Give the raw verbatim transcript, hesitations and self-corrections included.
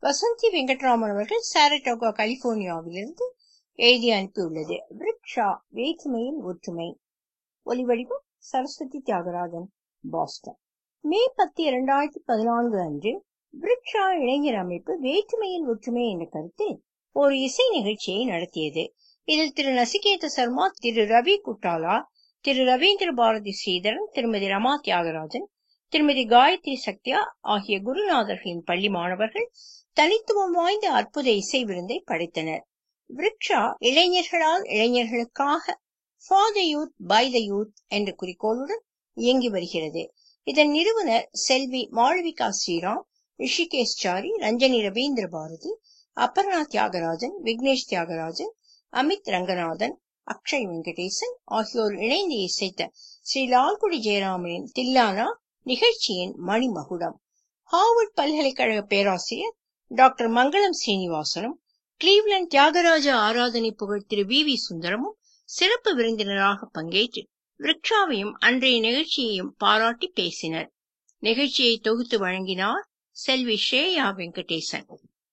வசந்தி வெங்கட்ராமன் அவர்கள் சாரட்டோகா கலிபோர்னியாவிலிருந்து எழுதி அனுப்பியுள்ளது. விருக்ஷா வேற்றுமையில் ஒற்றுமை. ஒலிவடிவம் சரஸ்வதி தியாகராஜன், பாஸ்டன். மே பத்து இரண்டாயிரத்தி பதினான்கு அன்று விருக்ஷா இளைஞர் அமைப்பு வேற்றுமையில் ஒற்றுமை என்ற கருத்தில் ஒரு இசை நிகழ்ச்சியை நடத்தியது. இதில் திரு நசிகேத சர்மா, திரு ரவி குட்டாலா, திரு ரவீந்திர பாரதி ஸ்ரீதரன், திருமதி ரமா தியாகராஜன், திருமதி காயத்ரி சக்தியா ஆகிய குருநாதர்களின் பள்ளி மாணவர்கள் தனித்துவம் வாய்ந்த அற்புத இசை விருந்தை படைத்தனர். விருக்ஷா இளைஞர்களால் இளைஞர்களுக்காக for the youth by the youth என்ற குறிக்கோளுடன் இயங்கி வருகிறது. இதன் நிறுவனர் செல்வி மாளவிகா ஸ்ரீராம், ரிஷிகேஷ் சாரி, ரஞ்சனி ரவீந்திர பாரதி, அப்பர்ணா தியாகராஜன், விக்னேஷ் தியாகராஜன், அமித் ரங்கநாதன், அக்ஷய் வெங்கடேசன் ஆகியோர் இணைந்து இசைத்த ஸ்ரீ லால்குடி ஜெயராமனின் தில்லானா நிகழ்ச்சியின் மணிமகுடம். ஹார்வர்ட் பல்கலைக்கழக பேராசிரியர் டாக்டர் மங்களம் ஸ்ரீனிவாசனும், கிளீவ்லண்ட் தியாகராஜ ஆராதனை புகழ் திரு வி வி சுந்தரமும் சிறப்பு விருந்தினராக பங்கேற்று விருக்ஷாவையும் அன்றைய நிகழ்ச்சியையும் பாராட்டி பேசினர். நிகழ்ச்சியை தொகுத்து வழங்கினார் செல்வி ஸ்ரேயா வெங்கடேசன்.